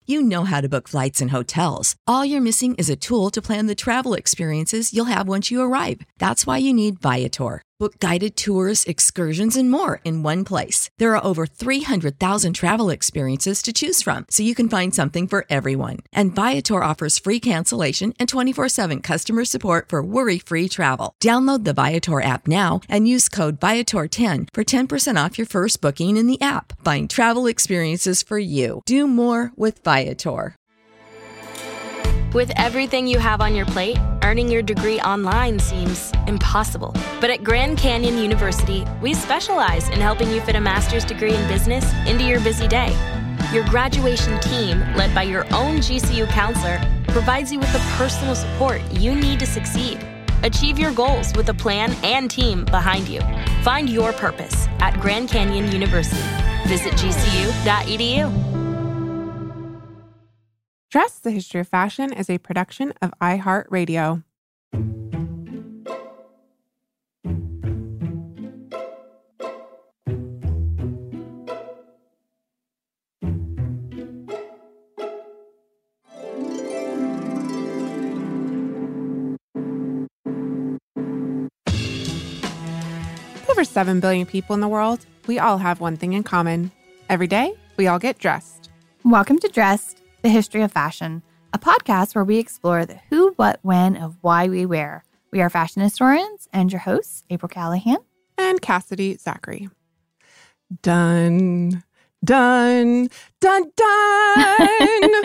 You know how to book flights and hotels. All you're missing is a tool to plan the travel experiences you'll have once you arrive. That's why you need Viator. Book guided tours, excursions, and more in one place. There are over 300,000 travel experiences to choose from, so you can find something for everyone. And Viator offers free cancellation and 24/7 customer support for worry-free travel. Download the Viator app now and use code Viator10 for 10% off your first booking in the app. Find travel experiences for you. Do more with Viator. With everything you have on your plate, earning your degree online seems impossible. But at Grand Canyon University, we specialize in helping you fit a master's degree in business into your busy day. Your graduation team, led by your own GCU counselor, provides you with the personal support you need to succeed. Achieve your goals with a plan and team behind you. Find your purpose at Grand Canyon University. Visit gcu.edu. Dress, the History of Fashion is a production of iHeartRadio. Over 7 billion people in the world, we all have one thing in common. Every day, we all get dressed. Welcome to Dressed, the History of Fashion, a podcast where we explore the who, what, when of why we wear. We are fashion historians and your hosts, April Callahan and Cassidy Zachary. Done, done, done, done.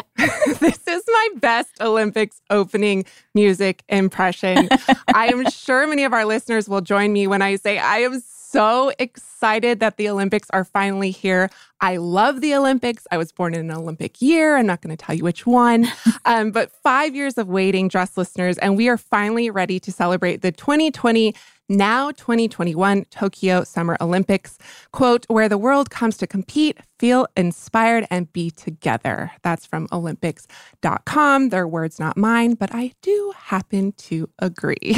This is my best Olympics opening music impression. I am sure many of our listeners will join me when I say I am so excited that the Olympics are finally here. I love the Olympics. I was born in an Olympic year. I'm not going to tell you which one. But 5 years of waiting, Dress listeners, and we are finally ready to celebrate the 2020, now 2021 Tokyo Summer Olympics, quote, where the world comes to compete, feel inspired, and be together. That's from Olympics.com. Their words, not mine, but I do happen to agree.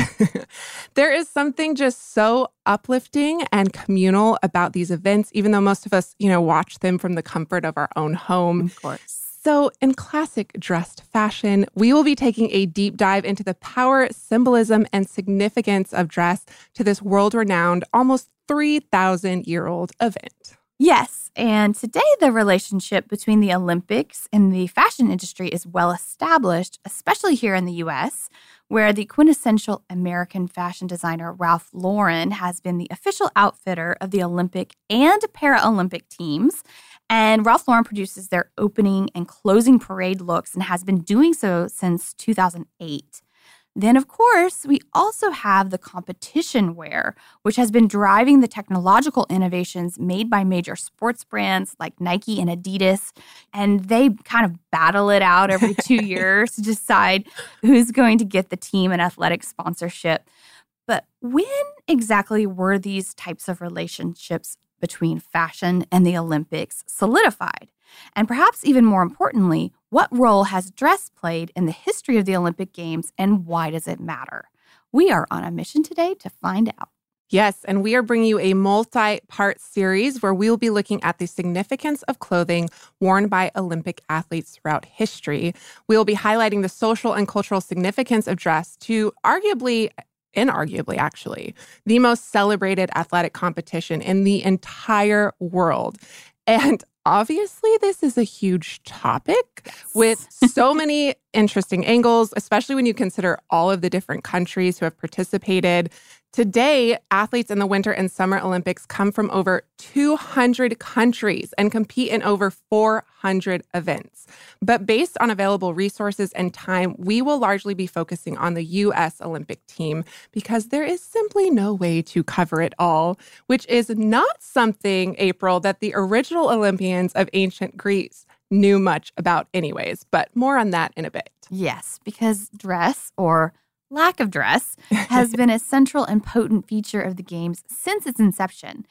There is something just so uplifting and communal about these events, even though most of us, watch them from the comfort of our own home. Of course. So in classic dressed fashion, we will be taking a deep dive into the power, symbolism, and significance of dress to this world-renowned, almost 3,000-year-old event. Yes, and today the relationship between the Olympics and the fashion industry is well established, especially here in the U.S., where the quintessential American fashion designer Ralph Lauren has been the official outfitter of the Olympic and Paralympic teams. And Ralph Lauren produces their opening and closing parade looks and has been doing so since 2008. Then, of course, we also have the competition wear, which has been driving the technological innovations made by major sports brands like Nike and Adidas. And they kind of battle it out every 2 years to decide who's going to get the team and athletic sponsorship. But when exactly were these types of relationships between fashion and the Olympics solidified? And perhaps even more importantly, what role has dress played in the history of the Olympic Games and why does it matter? We are on a mission today to find out. Yes, and we are bringing you a multi-part series where we will be looking at the significance of clothing worn by Olympic athletes throughout history. We will be highlighting the social and cultural significance of dress to inarguably, actually, the most celebrated athletic competition in the entire world. And obviously, this is a huge topic with so many interesting angles, especially when you consider all of the different countries who have participated. Today, athletes in the Winter and Summer Olympics come from over 200 countries and compete in over 400 events. But based on available resources and time, we will largely be focusing on the U.S. Olympic team because there is simply no way to cover it all, which is not something, April, that the original Olympians of ancient Greece knew much about anyways. But more on that in a bit. Yes, because dress, or lack of dress, has been a central and potent feature of the Games since its inception.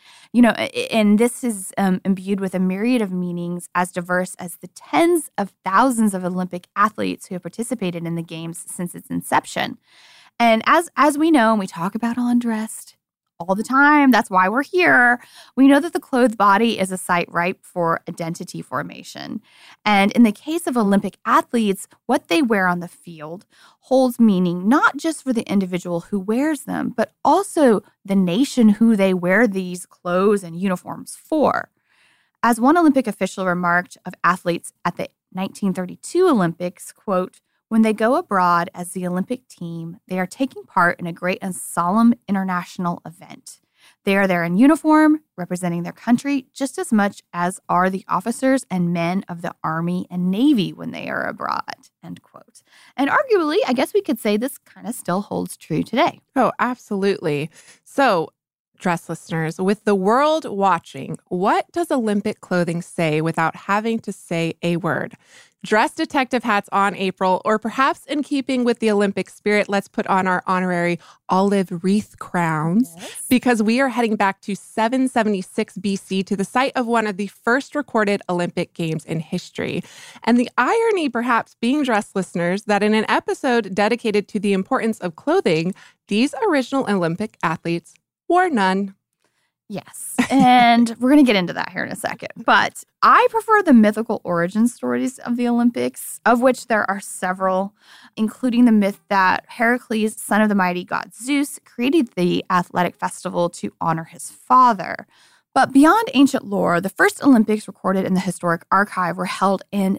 And this is imbued with a myriad of meanings as diverse as the tens of thousands of Olympic athletes who have participated in the Games since its inception. And as we know, and we talk about on Dressed all the time. That's why we're here. We know that the clothed body is a site ripe for identity formation. And in the case of Olympic athletes, what they wear on the field holds meaning not just for the individual who wears them, but also the nation who they wear these clothes and uniforms for. As one Olympic official remarked of athletes at the 1932 Olympics, quote, "When they go abroad as the Olympic team, they are taking part in a great and solemn international event. They are there in uniform, representing their country just as much as are the officers and men of the Army and Navy when they are abroad," end quote. And arguably, I guess we could say this kind of still holds true today. Oh, absolutely. So, dress listeners, with the world watching, what does Olympic clothing say without having to say a word? Dress detective hats on, April, or perhaps in keeping with the Olympic spirit, let's put on our honorary olive wreath crowns, because we are heading back to 776 BC to the site of one of the first recorded Olympic Games in history. And the irony, perhaps, being, dress listeners, that in an episode dedicated to the importance of clothing, these original Olympic athletes wore none. Yes, and we're going to get into that here in a second. But I prefer the mythical origin stories of the Olympics, of which there are several, including the myth that Heracles, son of the mighty god Zeus, created the athletic festival to honor his father. But beyond ancient lore, the first Olympics recorded in the historic archive were held in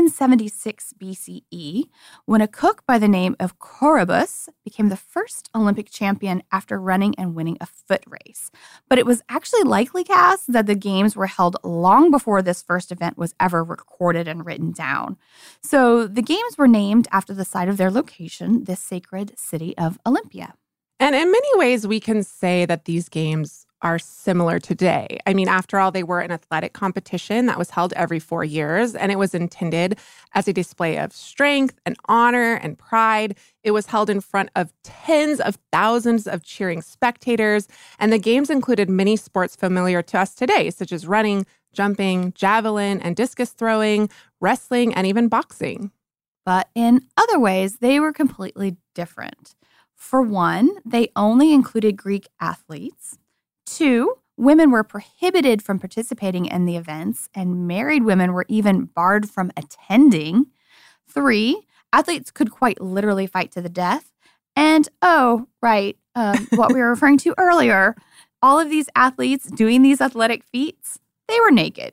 776 BCE, when a cook by the name of Coroebus became the first Olympic champion after running and winning a foot race. But it was actually likely, Cass, that the games were held long before this first event was ever recorded and written down. So the games were named after the site of their location, the sacred city of Olympia. And in many ways, we can say that these games are similar today. I mean, after all, they were an athletic competition that was held every 4 years, and it was intended as a display of strength and honor and pride. It was held in front of tens of thousands of cheering spectators, and the games included many sports familiar to us today, such as running, jumping, javelin and discus throwing, wrestling, and even boxing. But in other ways, they were completely different. For one, they only included Greek athletes. 2, women were prohibited from participating in the events, and married women were even barred from attending. 3, athletes could quite literally fight to the death. And, what we were referring to earlier, all of these athletes doing these athletic feats, they were naked.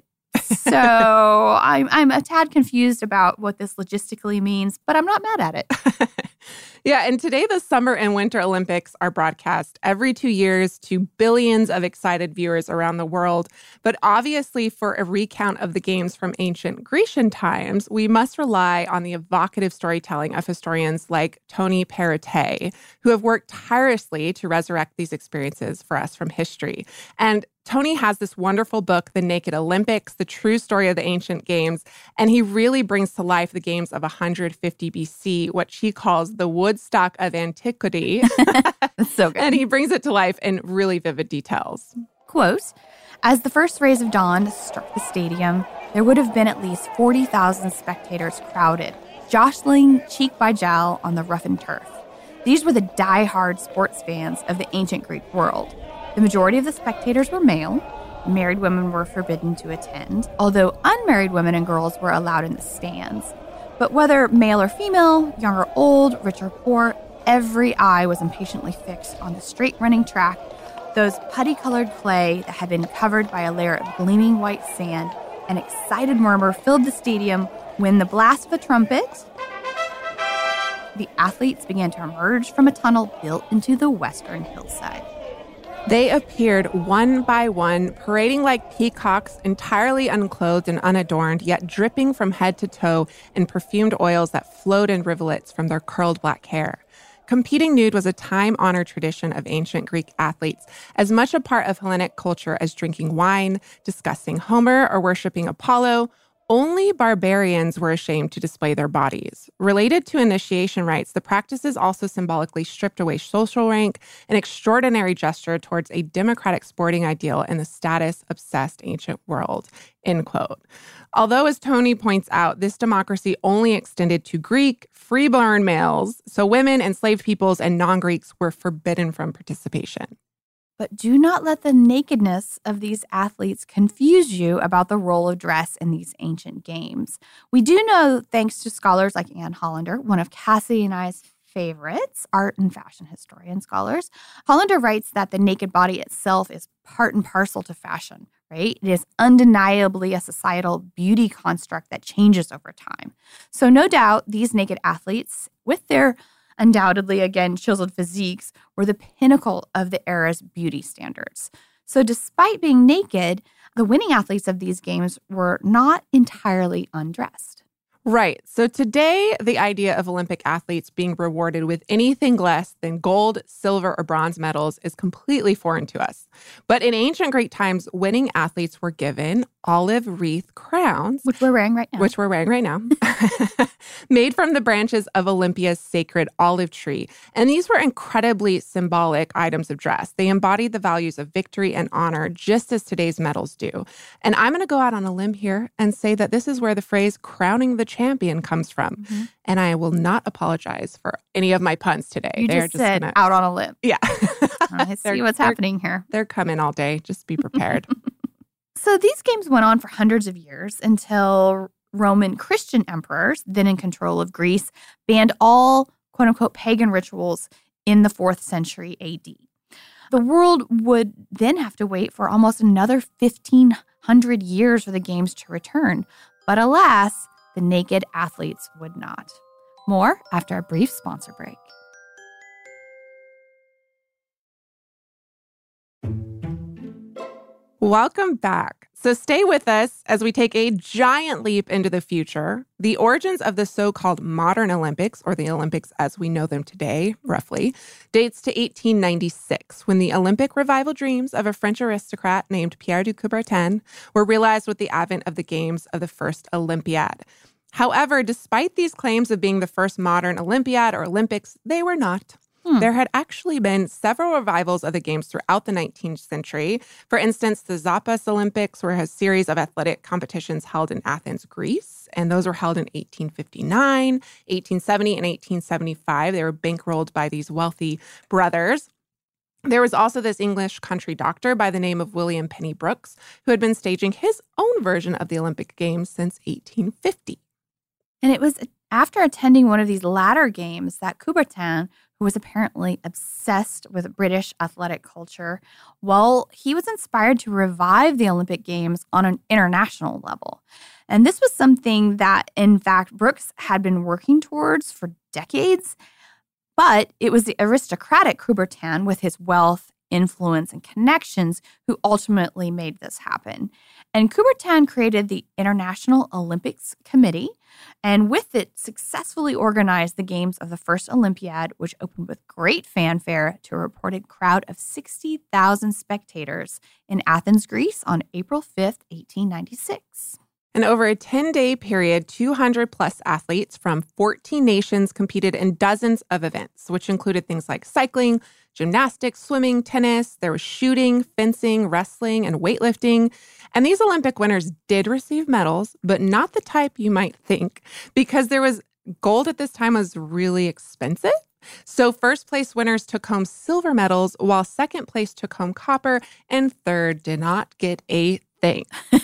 So I'm a tad confused about what this logistically means, but I'm not mad at it. Yeah, and today the Summer and Winter Olympics are broadcast every 2 years to billions of excited viewers around the world. But obviously, for a recount of the games from ancient Grecian times, we must rely on the evocative storytelling of historians like Tony Perrottet, who have worked tirelessly to resurrect these experiences for us from history. And Tony has this wonderful book, The Naked Olympics, the true story of the ancient games, and he really brings to life the games of 150 BC, what he calls the Woodstock of antiquity. That's so good. And he brings it to life in really vivid details. Quote, "As the first rays of dawn struck the stadium, there would have been at least 40,000 spectators crowded, jostling cheek by jowl on the roughened turf. These were the die-hard sports fans of the ancient Greek world. The majority of the spectators were male. Married women were forbidden to attend, although unmarried women and girls were allowed in the stands. But whether male or female, young or old, rich or poor, every eye was impatiently fixed on the straight-running track, those putty-colored clay that had been covered by a layer of gleaming white sand. An excited murmur filled the stadium when the blast of a trumpet, the athletes began to emerge from a tunnel built into the western hillside. They appeared one by one, parading like peacocks, entirely unclothed and unadorned, yet dripping from head to toe in perfumed oils that flowed in rivulets from their curled black hair. Competing nude was a time-honored tradition of ancient Greek athletes, as much a part of Hellenic culture as drinking wine, discussing Homer, or worshiping Apollo. Only barbarians were ashamed to display their bodies. Related to initiation rites, the practices also symbolically stripped away social rank, an extraordinary gesture towards a democratic sporting ideal in the status-obsessed ancient world, end quote. Although, as Tony points out, this democracy only extended to Greek, free-born males, so women, enslaved peoples, and non-Greeks were forbidden from participation. But do not let the nakedness of these athletes confuse you about the role of dress in these ancient games. We do know, thanks to scholars like Anne Hollander, one of Cassie and I's favorites, art and fashion historian scholars. Hollander writes that the naked body itself is part and parcel to fashion, right? It is undeniably a societal beauty construct that changes over time. So no doubt these naked athletes, with their undoubtedly, again, chiseled physiques, were the pinnacle of the era's beauty standards. So despite being naked, the winning athletes of these games were not entirely undressed. Right. So today, the idea of Olympic athletes being rewarded with anything less than gold, silver, or bronze medals is completely foreign to us. But in ancient Greek times, winning athletes were given olive wreath crowns. Which we're wearing right now. Made from the branches of Olympia's sacred olive tree. And these were incredibly symbolic items of dress. They embodied the values of victory and honor, just as today's medals do. And I'm going to go out on a limb here and say that this is where the phrase crowning the champion comes from. Mm-hmm. And I will not apologize for any of my puns today. You just said out on a limb. Yeah. I see what's happening here. They're coming all day. Just be prepared. So these games went on for hundreds of years until Roman Christian emperors, then in control of Greece, banned all quote-unquote pagan rituals in the 4th century AD. The world would then have to wait for almost another 1,500 years for the games to return. But alas, the naked athletes would not. More after a brief sponsor break. Welcome back. So stay with us as we take a giant leap into the future. The origins of the so-called modern Olympics, or the Olympics as we know them today, roughly, dates to 1896, when the Olympic revival dreams of a French aristocrat named Pierre de Coubertin were realized with the advent of the games of the first Olympiad. However, despite these claims of being the first modern Olympiad or Olympics, they were not. There had actually been several revivals of the games throughout the 19th century. For instance, the Zappos Olympics were a series of athletic competitions held in Athens, Greece, and those were held in 1859, 1870, and 1875. They were bankrolled by these wealthy brothers. There was also this English country doctor by the name of William Penny Brooks, who had been staging his own version of the Olympic Games since 1850. And it was after attending one of these latter games that Coubertin, who was apparently obsessed with British athletic culture, well, he was inspired to revive the Olympic Games on an international level. And this was something that, in fact, Brooks had been working towards for decades. But it was the aristocratic Coubertin with his wealth, influence, and connections who ultimately made this happen. And Coubertin created the International Olympics Committee, and with it successfully organized the games of the first Olympiad, which opened with great fanfare to a reported crowd of 60,000 spectators in Athens, Greece on April 5th, 1896. And over a 10-day period, 200-plus athletes from 14 nations competed in dozens of events, which included things like cycling, gymnastics, swimming, tennis. There was shooting, fencing, wrestling, and weightlifting. And these Olympic winners did receive medals, but not the type you might think, because gold at this time was really expensive. So first place winners took home silver medals, while second place took home copper, and third did not get a thing.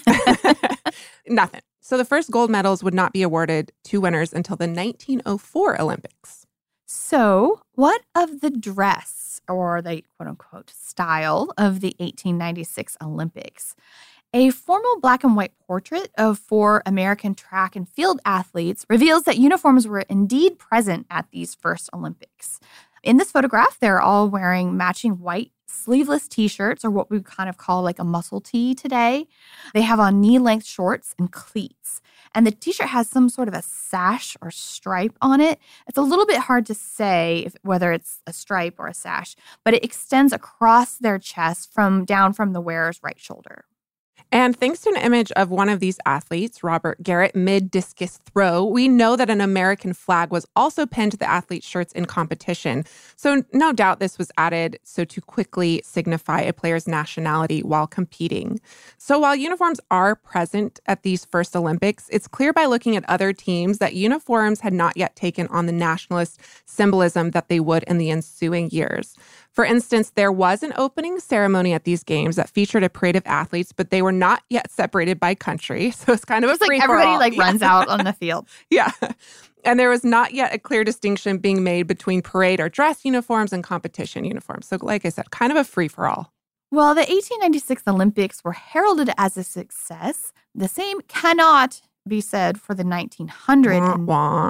Nothing. So the first gold medals would not be awarded to winners until the 1904 Olympics. So what of the dress, or the quote-unquote style of the 1896 Olympics? A formal black and white portrait of 4 American track and field athletes reveals that uniforms were indeed present at these first Olympics. In this photograph, they're all wearing matching white sleeveless T-shirts, or what we kind of call like a muscle tee today. They have on knee-length shorts and cleats. And the T-shirt has some sort of a sash or stripe on it. It's a little bit hard to say whether it's a stripe or a sash, but it extends across their chest down from the wearer's right shoulder. And thanks to an image of one of these athletes, Robert Garrett, mid-discus throw, we know that an American flag was also pinned to the athletes' shirts in competition. So no doubt this was added so to quickly signify a player's nationality while competing. So while uniforms are present at these first Olympics, it's clear by looking at other teams that uniforms had not yet taken on the nationalist symbolism that they would in the ensuing years. For instance, there was an opening ceremony at these games that featured a parade of athletes, but they were not yet separated by country. So it's kind of Just like everybody runs out on the field. Yeah. And there was not yet a clear distinction being made between parade or dress uniforms and competition uniforms. So like I said, kind of a free-for-all. Well, the 1896 Olympics were heralded as a success. The same cannot be said for the 1900 and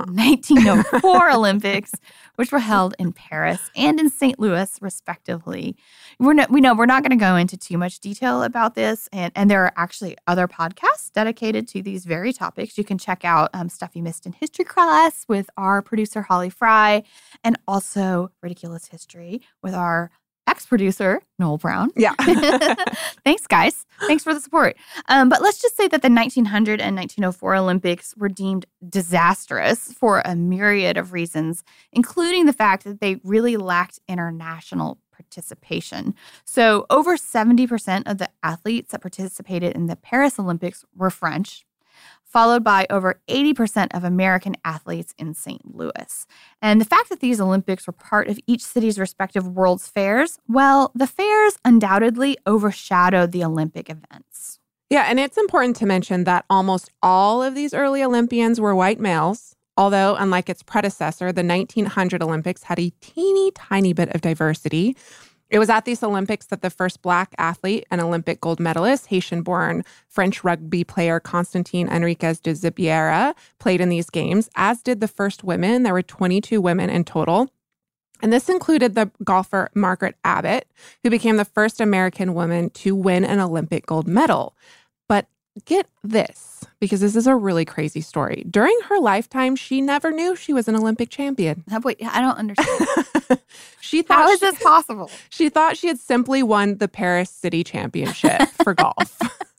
1904 Olympics, which were held in Paris and in St. Louis, respectively. We're not going to go into too much detail about this, and there are actually other podcasts dedicated to these very topics. You can check out Stuff You Missed in History Class with our producer, Holly Fry, and also Ridiculous History with our ex-producer, Noel Brown. Yeah. Thanks, guys. Thanks for the support. But let's just say that the 1900 and 1904 Olympics were deemed disastrous for a myriad of reasons, including the fact that they really lacked international participation. So over 70% of the athletes that participated in the Paris Olympics were French, followed by over 80% of American athletes in St. Louis. And the fact that these Olympics were part of each city's respective World's Fairs, well, the fairs undoubtedly overshadowed the Olympic events. Yeah, and it's important to mention that almost all of these early Olympians were white males, although, unlike its predecessor, the 1900 Olympics had a teeny tiny bit of diversity. It was at these Olympics that the first Black athlete and Olympic gold medalist, Haitian-born French rugby player Constantine Enriquez de Zibiera, played in these games, as did the first women. There were 22 women in total. And this included the golfer Margaret Abbott, who became the first American woman to win an Olympic gold medal. But get this, because this is a really crazy story. During her lifetime, she never knew she was an Olympic champion. Wait, I don't understand. How is this possible? She thought she had simply won the Paris City Championship for golf.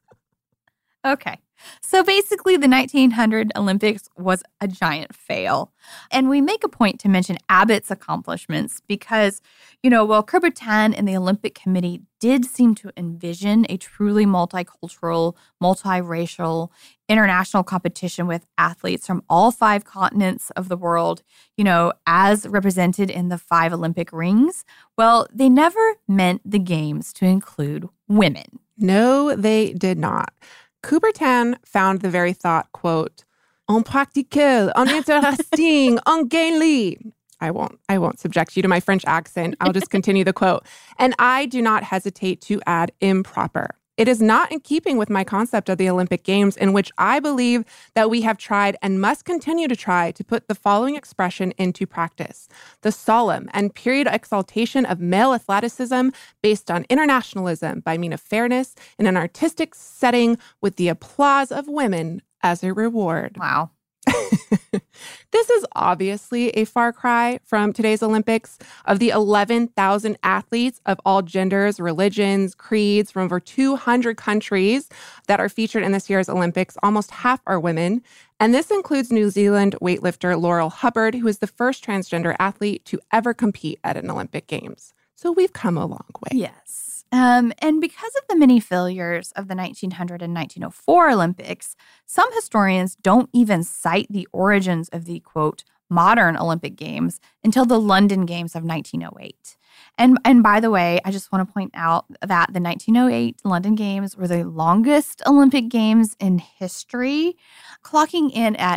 Okay. So basically, the 1900 Olympics was a giant fail. And we make a point to mention Abbott's accomplishments because, while Coubertin and the Olympic Committee did seem to envision a truly multicultural, multiracial, international competition with athletes from all 5 continents of the world, as represented in the 5 Olympic rings, well, they never meant the games to include women. No, they did not. Coubertin found the very thought, quote, impractical, uninteresting, ungainly. I won't subject you to my French accent. I'll just continue the quote. And I do not hesitate to add improper. It is not in keeping with my concept of the Olympic Games, in which I believe that we have tried and must continue to try to put the following expression into practice: the solemn and period exaltation of male athleticism based on internationalism by mean of fairness in an artistic setting with the applause of women as a reward. Wow. This is obviously a far cry from today's Olympics. Of the 11,000 athletes of all genders, religions, creeds from over 200 countries that are featured in this year's Olympics, almost half are women. And this includes New Zealand weightlifter Laurel Hubbard, who is the first transgender athlete to ever compete at an Olympic Games. So we've come a long way. Yes. And because of the many failures of the 1900 and 1904 Olympics, some historians don't even cite the origins of the, quote, modern Olympic Games until the London Games of 1908. And by the way, I just want to point out that the 1908 London Games were the longest Olympic Games in history, clocking in at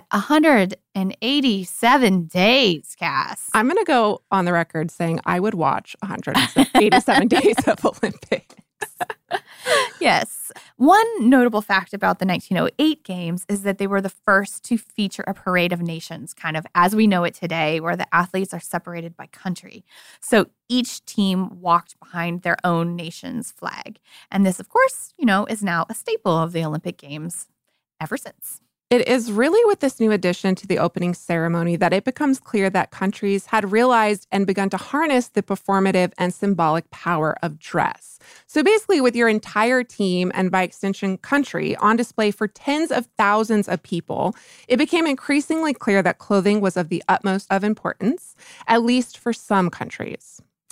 187 days, Cass. I'm going to go on the record saying I would watch 187 days of Olympics. Yes. One notable fact about the 1908 Games is that they were the first to feature a parade of nations, kind of as we know it today, where the athletes are separated by country. So each team walked behind their own nation's flag. And this, of course, is now a staple of the Olympic Games ever since. It is really with this new addition to the opening ceremony that it becomes clear that countries had realized and begun to harness the performative and symbolic power of dress. So basically, with your entire team and by extension country on display for tens of thousands of people, it became increasingly clear that clothing was of the utmost of importance, at least for some countries.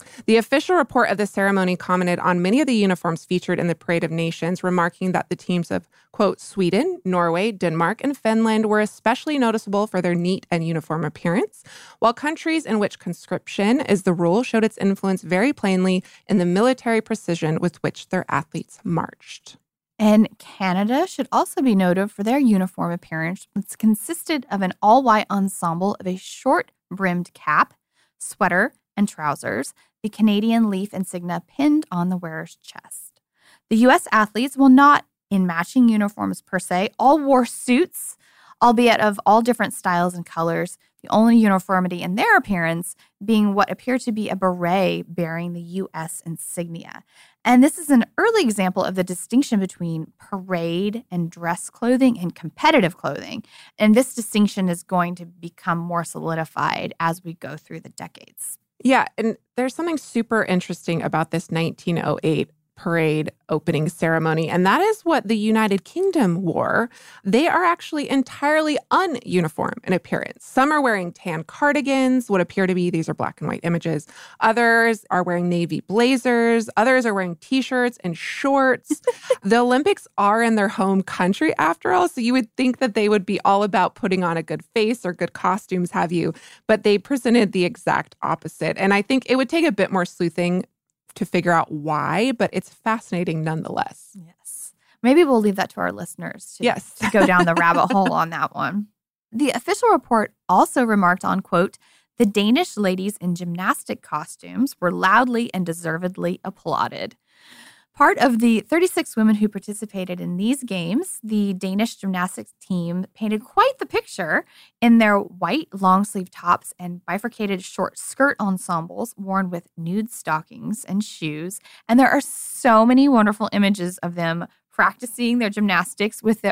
The official report of the ceremony commented on many of the uniforms featured in the Parade of Nations, remarking that the teams of, quote, Sweden, Norway, Denmark, and Finland were especially noticeable for their neat and uniform appearance, while countries in which conscription is the rule showed its influence very plainly in the military precision with which their athletes marched. And Canada should also be noted for their uniform appearance, which consisted of an all-white ensemble of a short-brimmed cap, sweater, and trousers, the Canadian leaf insignia pinned on the wearer's chest. The U.S. athletes, while not in matching uniforms per se, all wore suits, albeit of all different styles and colors, the only uniformity in their appearance being what appeared to be a beret bearing the U.S. insignia. And this is an early example of the distinction between parade and dress clothing and competitive clothing. And this distinction is going to become more solidified as we go through the decades. Yeah, and there's something super interesting about this 1908 parade opening ceremony, and that is what the United Kingdom wore. They are actually entirely ununiform in appearance. Some are wearing tan cardigans, what appear to be, these are black and white images. Others are wearing navy blazers. Others are wearing t-shirts and shorts. The Olympics are in their home country after all, so you would think that they would be all about putting on a good face or good costumes, have you, but they presented the exact opposite. And I think it would take a bit more sleuthing to figure out why, but it's fascinating nonetheless. Yes. Maybe we'll leave that to our listeners to go down the rabbit hole on that one. The official report also remarked on, quote, the Danish ladies in gymnastic costumes were loudly and deservedly applauded. Part of the 36 women who participated in these games, the Danish gymnastics team painted quite the picture in their white long-sleeve tops and bifurcated short skirt ensembles worn with nude stockings and shoes. And there are so many wonderful images of them practicing their gymnastics with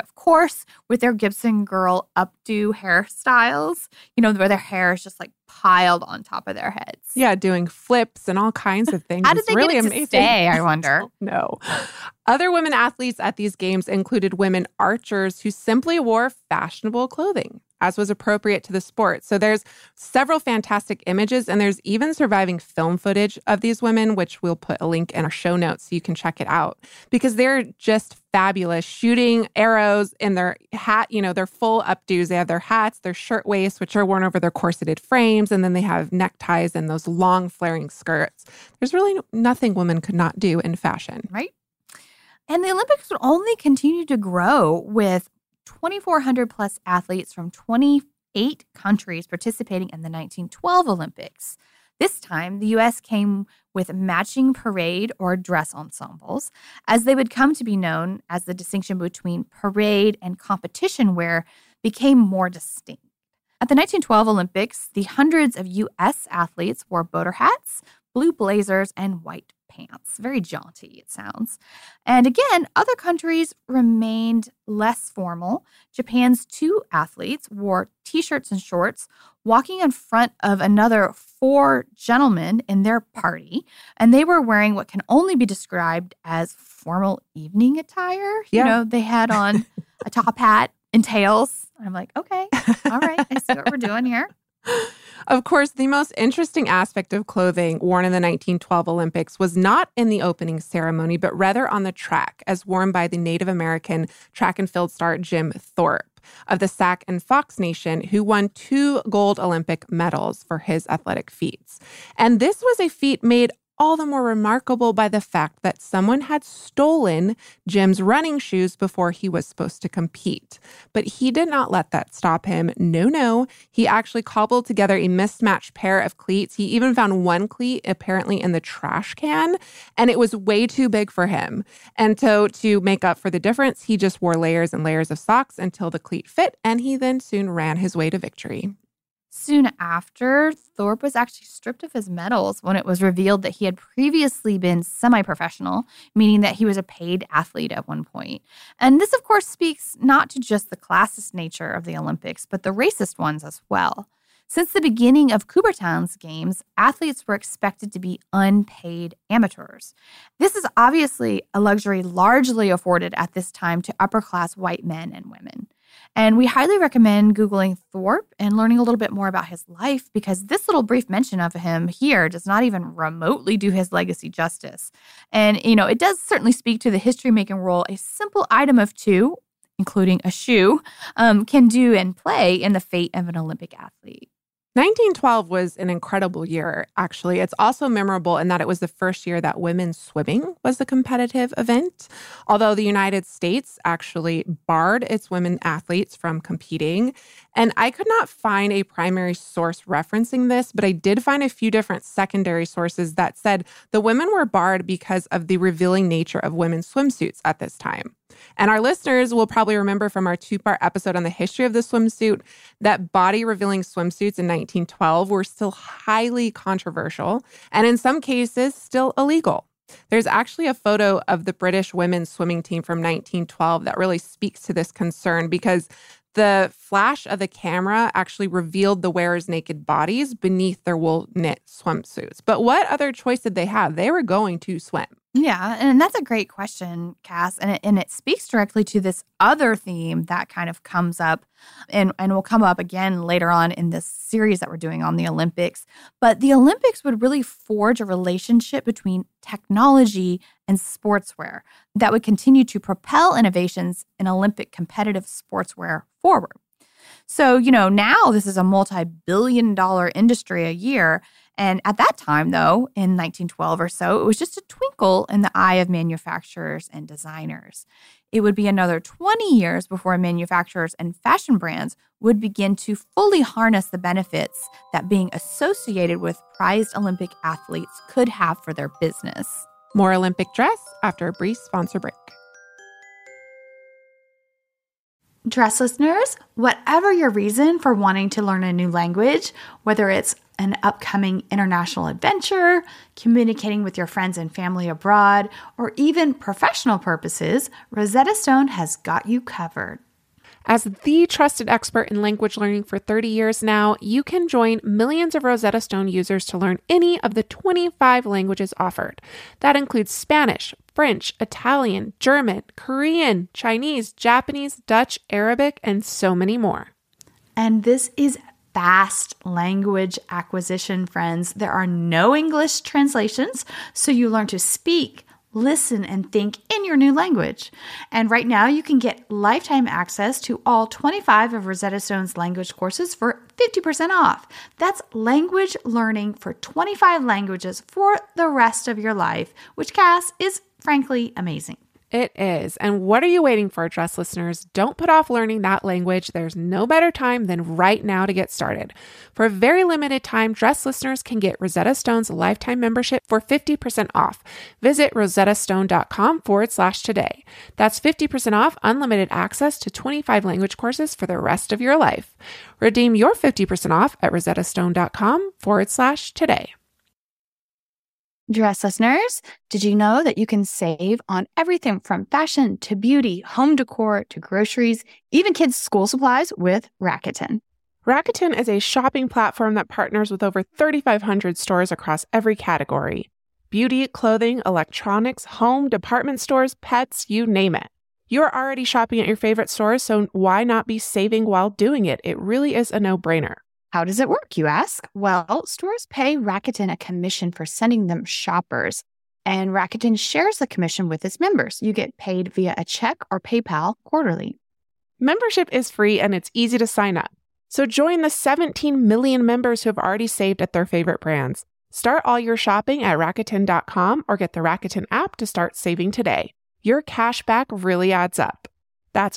their Gibson Girl updo hairstyles, where their hair is just like piled on top of their heads. Yeah, doing flips and all kinds of things. How did they really get it amazing. To stay, I wonder? No. Other women athletes at these games included women archers who simply wore fashionable clothing, as was appropriate to the sport. So there's several fantastic images, and there's even surviving film footage of these women, which we'll put a link in our show notes so you can check it out, because they're just fabulous, shooting arrows in their hat, their full updos. They have their hats, their shirt waists, which are worn over their corseted frames, and then they have neckties and those long flaring skirts. There's really nothing women could not do in fashion. Right. And the Olympics would only continue to grow with 2,400 plus athletes from 28 countries participating in the 1912 Olympics. This time, the U.S. came with matching parade or dress ensembles, as they would come to be known, as the distinction between parade and competition wear became more distinct. At the 1912 Olympics, the hundreds of U.S. athletes wore boater hats, blue blazers, and white pants. Very jaunty, it sounds. And again, other countries remained less formal. Japan's 2 athletes wore t-shirts and shorts, walking in front of another 4 gentlemen in their party. And they were wearing what can only be described as formal evening attire. Yeah. They had on a top hat and tails. And I'm like, okay, all right, I see what we're doing here. Of course, the most interesting aspect of clothing worn in the 1912 Olympics was not in the opening ceremony, but rather on the track, as worn by the Native American track and field star Jim Thorpe of the Sac and Fox Nation, who won 2 gold Olympic medals for his athletic feats. And this was a feat made all the more remarkable by the fact that someone had stolen Jim's running shoes before he was supposed to compete. But he did not let that stop him. No. He actually cobbled together a mismatched pair of cleats. He even found one cleat apparently in the trash can, and it was way too big for him. And so to make up for the difference, he just wore layers and layers of socks until the cleat fit, and he then soon ran his way to victory. Soon after, Thorpe was actually stripped of his medals when it was revealed that he had previously been semi-professional, meaning that he was a paid athlete at one point. And this, of course, speaks not to just the classist nature of the Olympics, but the racist ones as well. Since the beginning of Coubertin's games, athletes were expected to be unpaid amateurs. This is obviously a luxury largely afforded at this time to upper-class white men and women. And we highly recommend Googling Thorpe and learning a little bit more about his life because this little brief mention of him here does not even remotely do his legacy justice. And, it does certainly speak to the history-making role a simple item of two, including a shoe, can do and play in the fate of an Olympic athlete. 1912 was an incredible year, actually. It's also memorable in that it was the first year that women's swimming was a competitive event, although the United States actually barred its women athletes from competing. And I could not find a primary source referencing this, but I did find a few different secondary sources that said the women were barred because of the revealing nature of women's swimsuits at this time. And our listeners will probably remember from our 2-part episode on the history of the swimsuit that body-revealing swimsuits in 1912 were still highly controversial and in some cases still illegal. There's actually a photo of the British women's swimming team from 1912 that really speaks to this concern because the flash of the camera actually revealed the wearers' naked bodies beneath their wool knit swimsuits. But what other choice did they have? They were going to swim. Yeah, and that's a great question, Cass, and it speaks directly to this other theme that kind of comes up and will come up again later on in this series that we're doing on the Olympics. But the Olympics would really forge a relationship between technology and sportswear that would continue to propel innovations in Olympic competitive sportswear forward. So, now this is a multi-billion-dollar industry a year. And at that time, though, in 1912 or so, it was just a twinkle in the eye of manufacturers and designers. It would be another 20 years before manufacturers and fashion brands would begin to fully harness the benefits that being associated with prized Olympic athletes could have for their business. More Olympic dress after a brief sponsor break. Dress listeners, whatever your reason for wanting to learn a new language, whether it's an upcoming international adventure, communicating with your friends and family abroad, or even professional purposes, Rosetta Stone has got you covered. As the trusted expert in language learning for 30 years now, you can join millions of Rosetta Stone users to learn any of the 25 languages offered. That includes Spanish, French, Italian, German, Korean, Chinese, Japanese, Dutch, Arabic, and so many more. And this is fast language acquisition, friends. There are no English translations, so you learn to speak, listen, and think in your new language. And right now, you can get lifetime access to all 25 of Rosetta Stone's language courses for 50% off. That's language learning for 25 languages for the rest of your life, which, Cass, is frankly amazing. It is. And what are you waiting for, Dress listeners? Don't put off learning that language. There's no better time than right now to get started. For a very limited time, Dress listeners can get Rosetta Stone's lifetime membership for 50% off. Visit rosettastone.com/today. That's 50% off unlimited access to 25 language courses for the rest of your life. Redeem your 50% off at rosettastone.com/today. Dress listeners, did you know that you can save on everything from fashion to beauty, home decor to groceries, even kids' school supplies with Rakuten? Rakuten is a shopping platform that partners with over 3,500 stores across every category. Beauty, clothing, electronics, home, department stores, pets, you name it. You're already shopping at your favorite stores, so why not be saving while doing it? It really is a no-brainer. How does it work, you ask? Well, stores pay Rakuten a commission for sending them shoppers, and Rakuten shares the commission with its members. You get paid via a check or PayPal quarterly. Membership is free and it's easy to sign up. So join the 17 million members who have already saved at their favorite brands. Start all your shopping at Rakuten.com or get the Rakuten app to start saving today. Your cash back really adds up. That's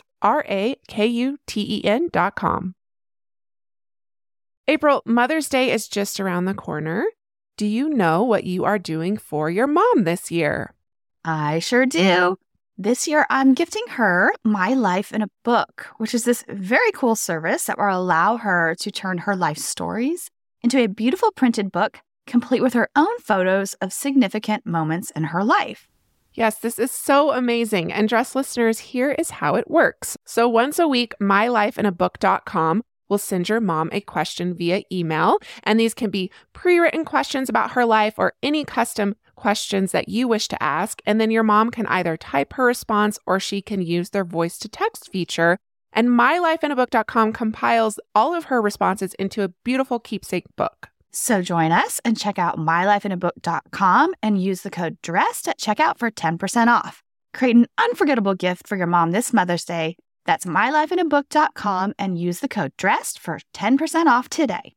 Rakuten.com. April, Mother's Day is just around the corner. Do you know what you are doing for your mom this year? I sure do. This year, I'm gifting her My Life in a Book, which is this very cool service that will allow her to turn her life stories into a beautiful printed book, complete with her own photos of significant moments in her life. Yes, this is so amazing. And Dress listeners, here is how it works. So once a week, mylifeinabook.com will send your mom a question via email. And these can be pre-written questions about her life or any custom questions that you wish to ask. And then your mom can either type her response or she can use their voice to text feature And mylifeinabook.com compiles all of her responses into a beautiful keepsake book. So join us and check out mylifeinabook.com and use the code DRESSED at checkout for 10% off. Create an unforgettable gift for your mom this Mother's Day. That's mylifeinabook.com and use the code DRESSED for 10% off today.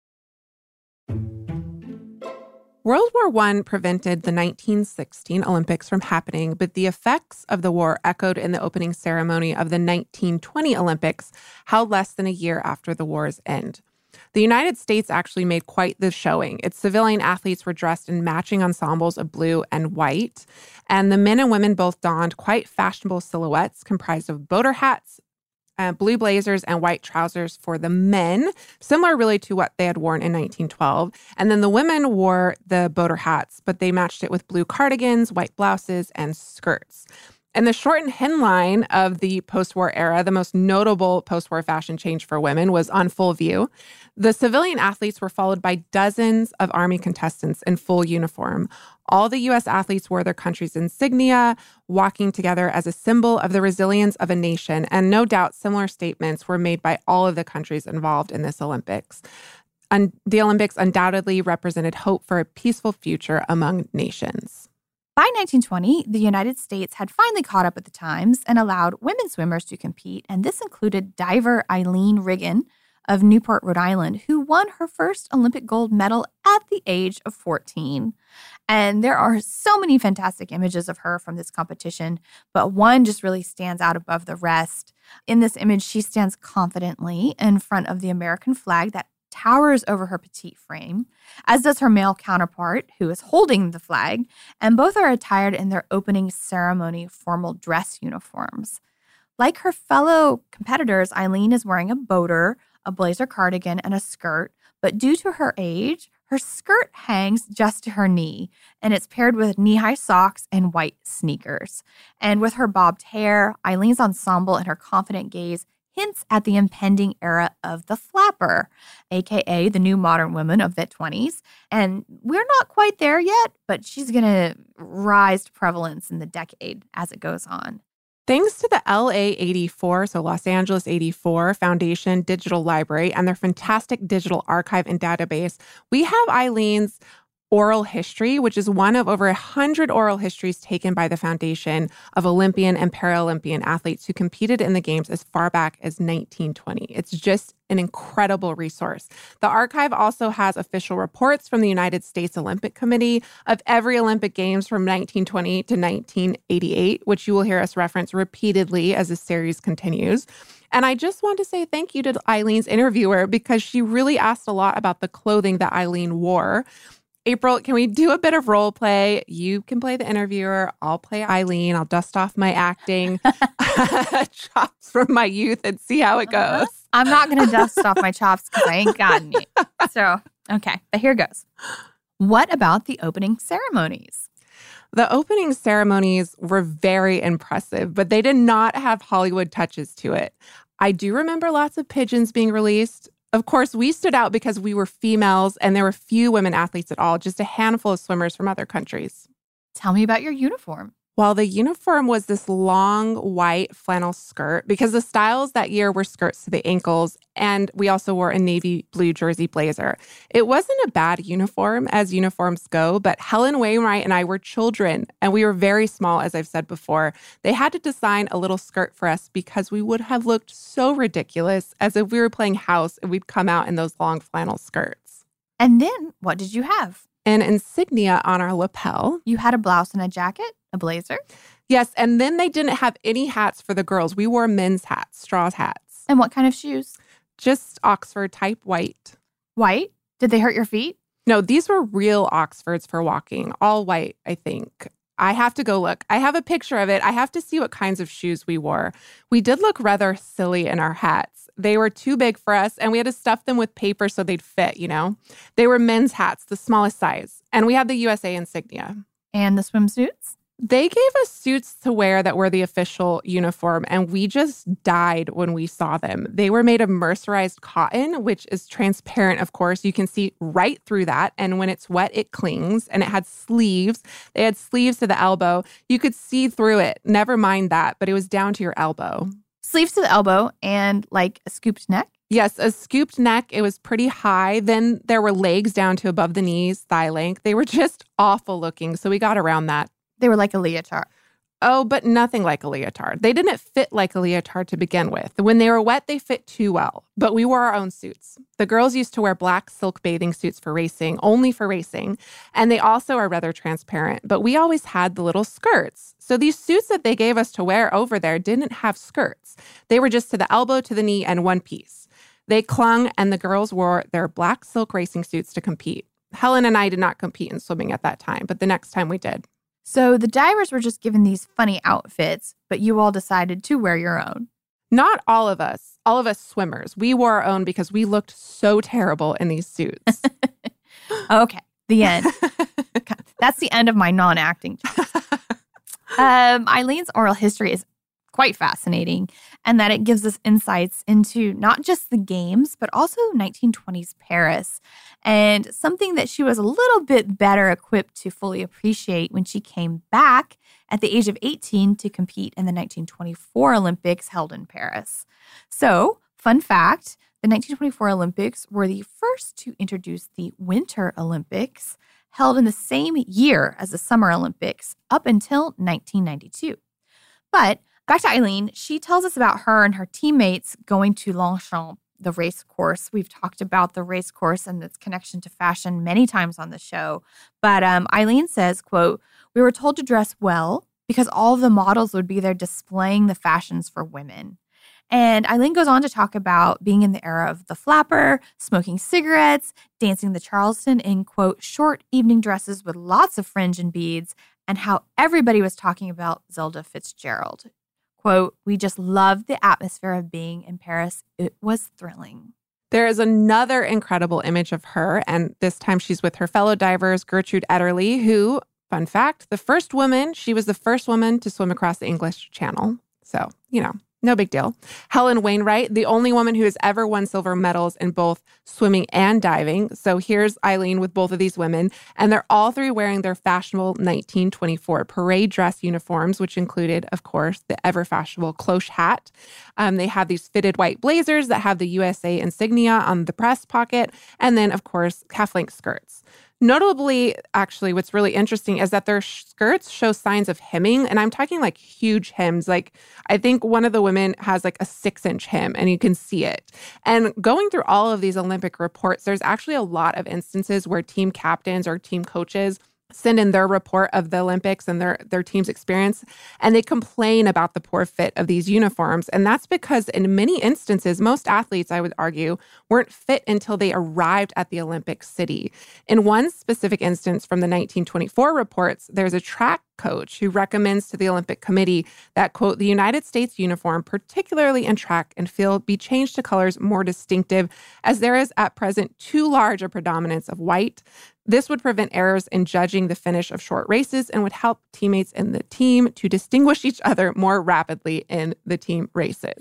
World War I prevented the 1916 Olympics from happening, but the effects of the war echoed in the opening ceremony of the 1920 Olympics, held less than a year after the war's end. The United States actually made quite the showing. Its civilian athletes were dressed in matching ensembles of blue and white, and the men and women both donned quite fashionable silhouettes comprised of boater hats, blue blazers, and white trousers for the men, similar really to what they had worn in 1912. And then the women wore the boater hats, but they matched it with blue cardigans, white blouses, and skirts. And the shortened hemline of the post-war era, the most notable post-war fashion change for women, was on full view. The civilian athletes were followed by dozens of Army contestants in full uniform. All the U.S. athletes wore their country's insignia, walking together as a symbol of the resilience of a nation. And no doubt similar statements were made by all of the countries involved in this Olympics. And the Olympics undoubtedly represented hope for a peaceful future among nations. By 1920, the United States had finally caught up with the times and allowed women swimmers to compete, and this included diver Eileen Riggin of Newport, Rhode Island, who won her first Olympic gold medal at the age of 14. And there are so many fantastic images of her from this competition, but one just really stands out above the rest. In this image, she stands confidently in front of the American flag that towers over her petite frame, as does her male counterpart, who is holding the flag, and both are attired in their opening ceremony formal dress uniforms. Like her fellow competitors, Eileen is wearing a boater, a blazer cardigan, and a skirt, but due to her age, her skirt hangs just to her knee, and it's paired with knee-high socks and white sneakers. And with her bobbed hair, Eileen's ensemble and her confident gaze hints at the impending era of the flapper, aka the new modern woman of the 20s. And we're not quite there yet, but she's going to rise to prevalence in the decade as it goes on. Thanks to the LA84, so Los Angeles 84 Foundation Digital Library and their fantastic digital archive and database, we have Eileen's oral history, which is one of over 100 oral histories taken by the foundation of Olympian and Paralympian athletes who competed in the games as far back as 1920. It's just an incredible resource. The archive also has official reports from the United States Olympic Committee of every Olympic Games from 1920 to 1988, which you will hear us reference repeatedly as the series continues. And I just want to say thank you to Eileen's interviewer because she really asked a lot about the clothing that Eileen wore. April, can we do a bit of role play? You can play the interviewer. I'll play Eileen. I'll dust off my acting chops from my youth and see how it goes. I'm not going to dust off my chops because I ain't got any. So, okay, but here goes. What about the opening ceremonies? The opening ceremonies were very impressive, but they did not have Hollywood touches to it. I do remember lots of pigeons being released. Of course, we stood out because we were females and there were few women athletes at all, just a handful of swimmers from other countries. Tell me about your uniform. Well, the uniform was this long white flannel skirt because the styles that year were skirts to the ankles, and we also wore a navy blue jersey blazer. It wasn't a bad uniform as uniforms go, but Helen Wainwright and I were children, and we were very small, as I've said before. They had to design a little skirt for us because we would have looked so ridiculous as if we were playing house and we'd come out in those long flannel skirts. And then what did you have? An insignia on our lapel. You had a blouse and a jacket? A blazer? Yes, and then they didn't have any hats for the girls. We wore men's hats, straw hats. And what kind of shoes? Just Oxford type white. White? Did they hurt your feet? No, these were real Oxfords for walking. All white, I think. I have to go look. I have a picture of it. I have to see what kinds of shoes we wore. We did look rather silly in our hats. They were too big for us, and we had to stuff them with paper so they'd fit, you know? They were men's hats, the smallest size. And we had the USA insignia. And the swimsuits? They gave us suits to wear that were the official uniform, and we just died when we saw them. They were made of mercerized cotton, which is transparent, of course. You can see right through that, and when it's wet, it clings, and it had sleeves. They had sleeves to the elbow. You could see through it. Never mind that, but it was down to your elbow. Sleeves to the elbow and like a scooped neck. Yes, a scooped neck. It was pretty high. Then there were legs down to above the knees, thigh length. They were just awful looking. So we got around that. They were like a leotard. Oh, but nothing like a leotard. They didn't fit like a leotard to begin with. When they were wet, they fit too well. But we wore our own suits. The girls used to wear black silk bathing suits for racing, only for racing. And they also are rather transparent. But we always had the little skirts. So these suits that they gave us to wear over there didn't have skirts. They were just to the elbow, to the knee, and one piece. They clung, and the girls wore their black silk racing suits to compete. Helen and I did not compete in swimming at that time, but the next time we did. So the divers were just given these funny outfits, but you all decided to wear your own. Not all of us swimmers. We wore our own because we looked so terrible in these suits. Okay, the end. That's the end of my non-acting jokes. Eileen's oral history is quite fascinating, and that it gives us insights into not just the games, but also 1920s Paris, and something that she was a little bit better equipped to fully appreciate when she came back at the age of 18 to compete in the 1924 Olympics held in Paris. So, fun fact, the 1924 Olympics were the first to introduce the Winter Olympics, held in the same year as the Summer Olympics up until 1992. But back to Eileen, she tells us about her and her teammates going to Longchamp, the race course. We've talked about the race course and its connection to fashion many times on the show. But Eileen says, quote, "We were told to dress well because all of the models would be there displaying the fashions for women." And Eileen goes on to talk about being in the era of the flapper, smoking cigarettes, dancing the Charleston in, quote, short evening dresses with lots of fringe and beads, and how everybody was talking about Zelda Fitzgerald. Quote, "We just loved the atmosphere of being in Paris. It was thrilling." There is another incredible image of her, and this time she's with her fellow divers, Gertrude Ederle, who, fun fact, she was the first woman to swim across the English Channel. So, no big deal. Helen Wainwright, the only woman who has ever won silver medals in both swimming and diving. So here's Eileen with both of these women, and they're all three wearing their fashionable 1924 parade dress uniforms, which included, of course, the ever-fashionable cloche hat. They have these fitted white blazers that have the USA insignia on the breast pocket, and then, of course, half-length skirts. Notably, actually, what's really interesting is that their skirts show signs of hemming, and I'm talking like huge hems. Like, I think one of the women has like a 6-inch hem, and you can see it. And going through all of these Olympic reports, there's actually a lot of instances where team captains or team coaches send in their report of the Olympics and their team's experience, and they complain about the poor fit of these uniforms. And that's because in many instances, most athletes, I would argue, weren't fit until they arrived at the Olympic city. In one specific instance from the 1924 reports, there's a track coach who recommends to the Olympic Committee that, quote, "the United States uniform, particularly in track and field, be changed to colors more distinctive, as there is at present too large a predominance of white. This would prevent errors in judging the finish of short races and would help teammates in the team to distinguish each other more rapidly in the team races."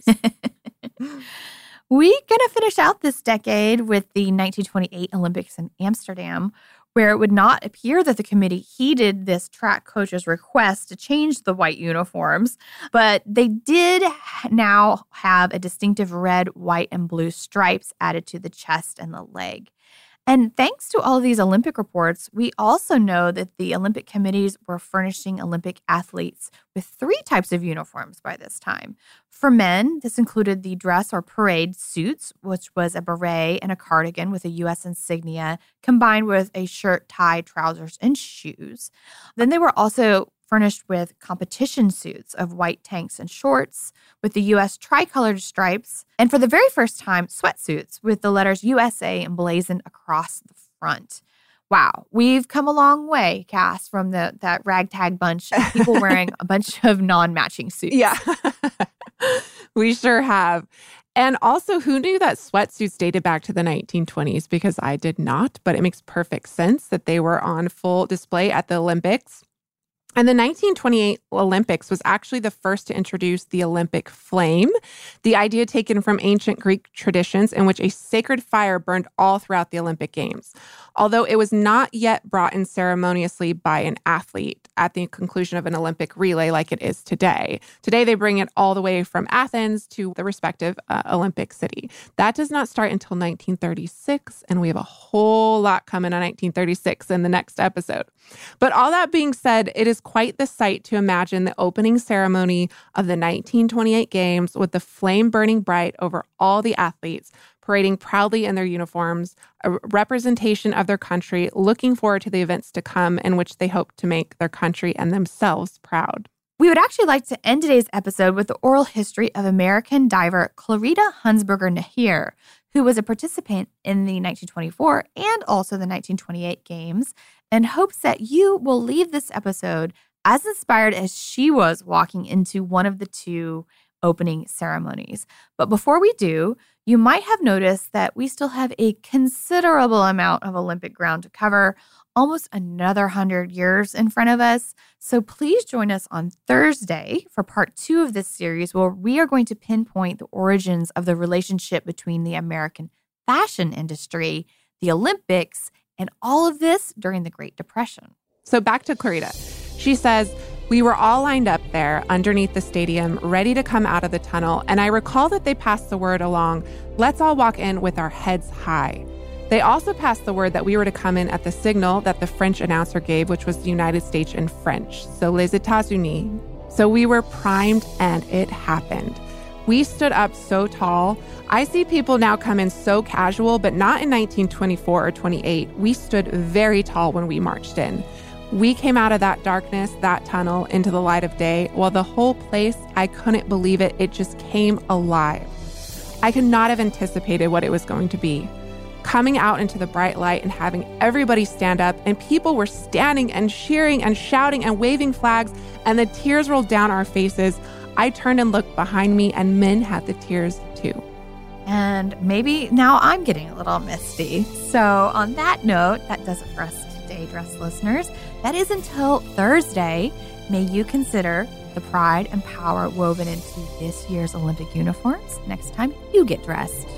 We're going to finish out this decade with the 1928 Olympics in Amsterdam, where it would not appear that the committee heeded this track coach's request to change the white uniforms, but they did now have a distinctive red, white, and blue stripes added to the chest and the leg. And thanks to all of these Olympic reports, we also know that the Olympic committees were furnishing Olympic athletes with 3 types of uniforms by this time. For men, this included the dress or parade suits, which was a beret and a cardigan with a U.S. insignia, combined with a shirt, tie, trousers, and shoes. Then they were also furnished with competition suits of white tanks and shorts with the U.S. tricolored stripes, and for the very first time, sweatsuits with the letters USA emblazoned across the front. Wow, we've come a long way, Cass, from that ragtag bunch of people wearing a bunch of non-matching suits. Yeah, we sure have. And also, who knew that sweatsuits dated back to the 1920s? Because I did not, but it makes perfect sense that they were on full display at the Olympics. And the 1928 Olympics was actually the first to introduce the Olympic flame, the idea taken from ancient Greek traditions in which a sacred fire burned all throughout the Olympic Games. Although it was not yet brought in ceremoniously by an athlete at the conclusion of an Olympic relay like it is today. Today, they bring it all the way from Athens to the respective Olympic city. That does not start until 1936, and we have a whole lot coming on 1936 in the next episode. But all that being said, it is quite the sight to imagine the opening ceremony of the 1928 Games with the flame burning bright over all the athletes, parading proudly in their uniforms, a representation of their country, looking forward to the events to come in which they hope to make their country and themselves proud. We would actually like to end today's episode with the oral history of American diver Clarita Hunsberger Nahir, who was a participant in the 1924 and also the 1928 Games, and hopes that you will leave this episode as inspired as she was walking into one of the two opening ceremonies. But before we do, you might have noticed that we still have a considerable amount of Olympic ground to cover, almost another 100 years in front of us. So please join us on Thursday for part 2 of this series, where we are going to pinpoint the origins of the relationship between the American fashion industry, the Olympics, and all of this during the Great Depression. So back to Clarita. She says, "We were all lined up there underneath the stadium, ready to come out of the tunnel, and I recall that they passed the word along, let's all walk in with our heads high. They also passed the word that we were to come in at the signal that the French announcer gave, which was the United States in French, so les États-Unis. So we were primed, and it happened. We stood up so tall. I see people now come in so casual, but not in 1924 or 28. We stood very tall when we marched in. We came out of that darkness, that tunnel, into the light of day. While the whole place, I couldn't believe it. It just came alive. I could not have anticipated what it was going to be. Coming out into the bright light and having everybody stand up, and people were standing and cheering and shouting and waving flags, and the tears rolled down our faces. I turned and looked behind me, and men had the tears too." And maybe now I'm getting a little misty. So on that note, that does it for us today, Dress listeners. That is until Thursday. May you consider the pride and power woven into this year's Olympic uniforms next time you get dressed.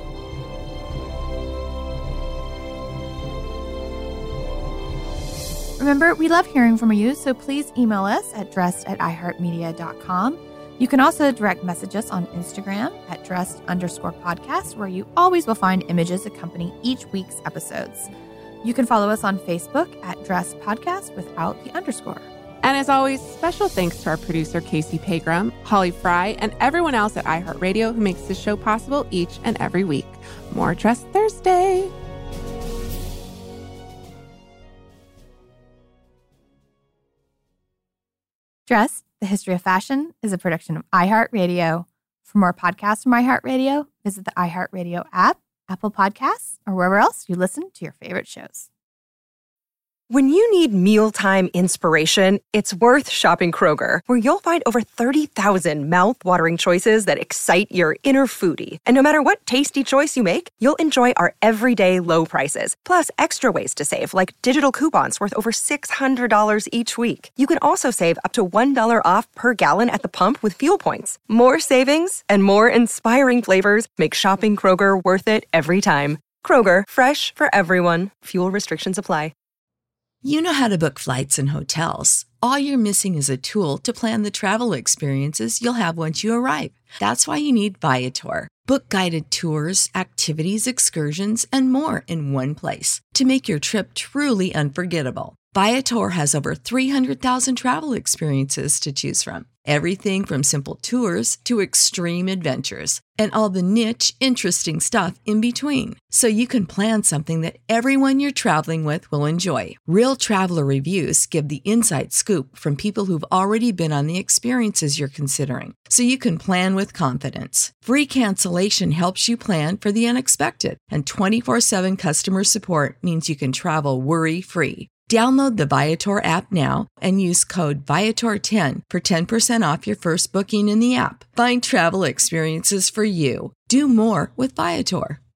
Remember, we love hearing from you, so please email us at dressed@iheartmedia.com. You can also direct message us on Instagram at dressed_podcast, where you always will find images accompanying each week's episodes. You can follow us on Facebook at Dressed Podcast without the underscore. And as always, special thanks to our producer, Casey Pagram, Holly Fry, and everyone else at iHeartRadio who makes this show possible each and every week. More Dress Thursday. Dressed, the History of Fashion is a production of iHeartRadio. For more podcasts from iHeartRadio, visit the iHeartRadio app, Apple Podcasts, or wherever else you listen to your favorite shows. When you need mealtime inspiration, it's worth shopping Kroger, where you'll find over 30,000 mouth-watering choices that excite your inner foodie. And no matter what tasty choice you make, you'll enjoy our everyday low prices, plus extra ways to save, like digital coupons worth over $600 each week. You can also save up to $1 off per gallon at the pump with fuel points. More savings and more inspiring flavors make shopping Kroger worth it every time. Kroger, fresh for everyone. Fuel restrictions apply. You know how to book flights and hotels. All you're missing is a tool to plan the travel experiences you'll have once you arrive. That's why you need Viator. Book guided tours, activities, excursions, and more in one place to make your trip truly unforgettable. Viator has over 300,000 travel experiences to choose from. Everything from simple tours to extreme adventures and all the niche, interesting stuff in between. So you can plan something that everyone you're traveling with will enjoy. Real traveler reviews give the inside scoop from people who've already been on the experiences you're considering. So you can plan with confidence. Free cancellation helps you plan for the unexpected. And 24/7 customer support means you can travel worry-free. Download the Viator app now and use code Viator10 for 10% off your first booking in the app. Find travel experiences for you. Do more with Viator.